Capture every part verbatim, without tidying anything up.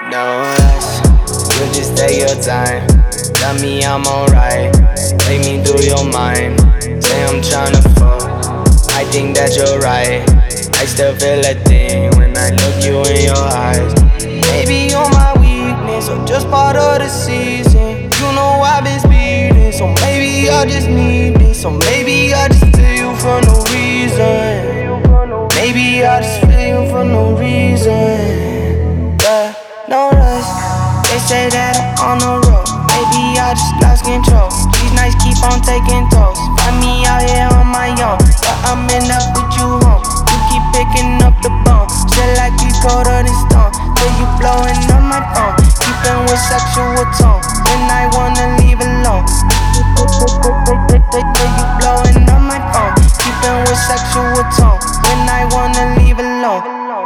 No rush, you just take your time. Tell me I'm alright, take me through your mind. Say I'm tryna fuck, I think that you're right. I still feel a thing when I look you in your eyes. Maybe you're my weakness or just part of the season. You know I've been speeding, so maybe I just need this. So maybe I just feel you for no reason. Maybe I just feel you for no reason. Yeah, no rush. They say that I'm on the road. Maybe I just lost control. These nights keep on taking tolls. Find me out here on my own, but I'm in up with you home. You keep picking up the bone, still like you colder than stone. Till you blowing on my phone, keeping with sexual tone. When I wanna leave alone, till you blowing on my phone, keeping with sexual tone. When I wanna leave alone,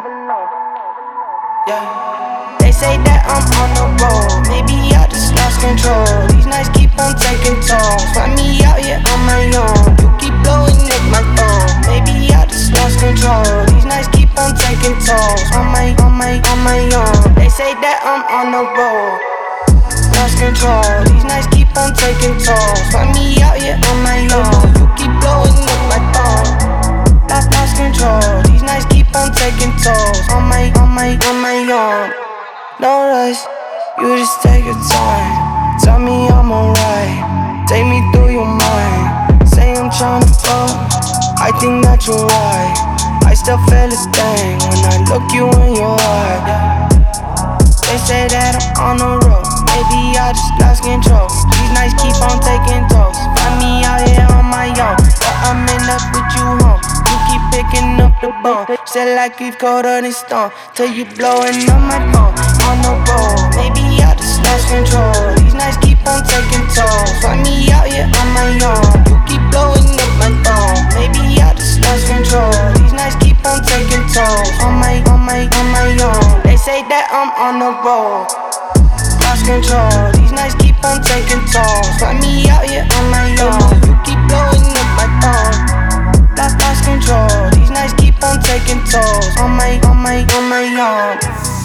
yeah. They say that I'm on the road, maybe I just lost control. These nights keep on taking tolls. Find me out here on my own. You keep blowing up my phone, maybe I just lost control. These nights keep on taking tolls. On my, on my, on my own. They say that I'm on the road, lost control. These nights keep on taking tolls. Find me out here on my own. You keep blowing up my phone, lost, lost control. These nights keep on taking tolls. On my, on my, on my own. No rush, you just take your time. Tell me I'm alright, take me through your mind. Say I'm tryna fuck, I think that you're right. I still feel a thing when I look you in your eye. They say that I'm on the road, maybe I just lost control. These nights keep on taking tolls. Find me out here on my own, but I'm in up with you home. You keep picking up the bone, still like you've colder than stone. Till you blowing on my phone. On the road, maybe I just lost control. These nights keep on taking tolls. Find me out here on my own. You keep blowing up my phone, maybe I just lost control. These nights keep on taking tolls. On my, on my, on my own. They say that I'm on the road, lost control. These nights keep on taking tolls. Find me out here on my own. You keep blowing up my phone, lost, lost control. These nights keep on taking tolls. On my, on my, on my own.